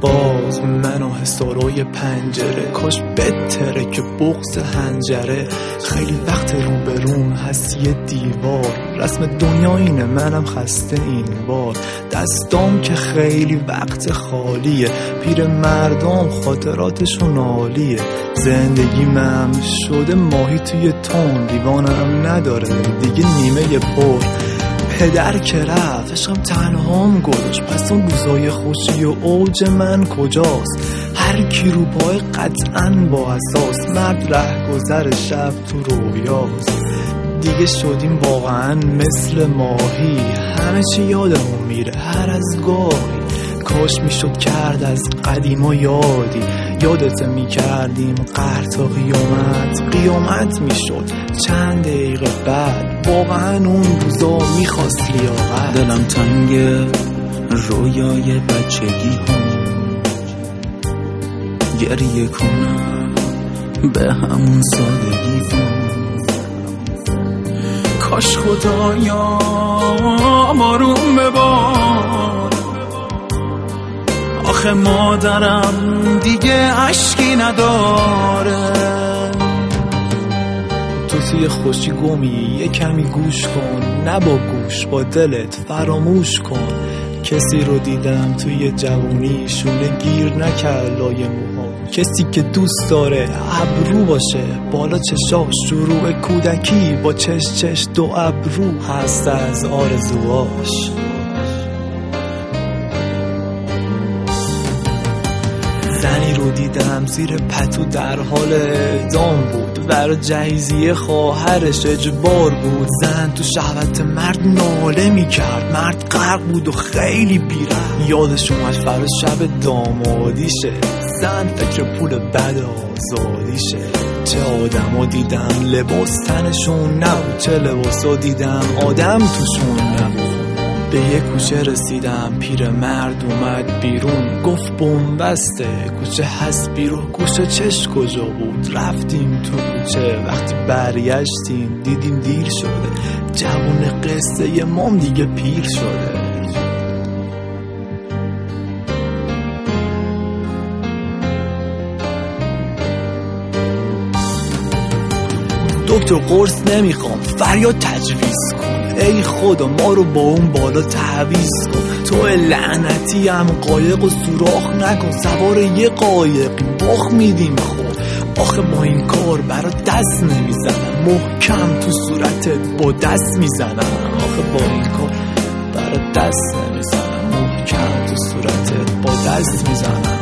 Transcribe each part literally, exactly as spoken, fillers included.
باز من و حساروی پنجره، کاش بتره که بغض هنجره. خیلی وقت رو به روم هست یه دیوار، رسم دنیا اینه منم خسته این بار. دستام که خیلی وقت خالیه، پیر مردم خاطراتشون عالیه. زندگی من شده ماهی توی تون، دیوانم نداره دیگه نیمه پر. پدر که رفت عشقم تنهام گذاشت، پس اون روزای خوشی و اوج من کجاست؟ هر کی رو پای قطعاً با اساس، مرد ره گذر شب تو رویاست. دیگه شدیم واقعاً مثل ماهی، همه چی یادمون میره هر از گاهی. کاش میشد کرد از قدیم و یادی، یادت میکردیم قهر تا قیامت. قیامت میشد چند دقیقه بعد، واقعا اون روزا میخواست لیاقت. دلم تنگه رویای بچگی هم، گریه کنم به همون سادگی هم. کاش خدایا بارون ببار، آخه مادرم دیگه عشقی نداره. تو توی خوشی گمی یه کمی گوش کن، نه با گوش با دلت فراموش کن. کسی رو دیدم توی جوونی شونه گیر نکرد لای موها، کسی که دوست داره ابرو باشه بالا چشاش، شروع کودکی با چش چش دو ابرو هست از آرزواش. زنی رو دیدم زیر پتو در حال اعدام بود، برای جهیزیه خواهرش اجبار بود. زن تو شهوت مرد ناله میکرد، مرد غرق بود و خیلی بی‌رحم. یادش اومد فردا شب دامادیشه، زن فکر پول بد آزادیشه. چه آدمو دیدم لباس تنشون نبود، چه لباسو دیدم آدم توشون نبود. به یه کوچه رسیدم، پیر مرد اومد بیرون، گفت بنبسته کوچه هست بیرون. کوچه چش کجا بود؟ رفتیم تو کوچه، وقتی برگشتیم دیدیم دیر شده. جوون قصه یه مام دیگه پیر شده. دکتر قرص نمیخوام، فریاد تجویز کن. ای خدا ما رو با اون بالا تعویض کن. تو لعنتی هم قایق و سوراخ نکن، سوار یه قایقی باخ میدیم خود. آخه با این کار برا دست نمیزنم، محکم تو صورتت با دست میزنم. آخه با این کار برا دست نمیزنم، محکم تو صورتت با دست میزنم.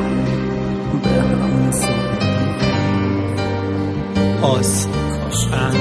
آس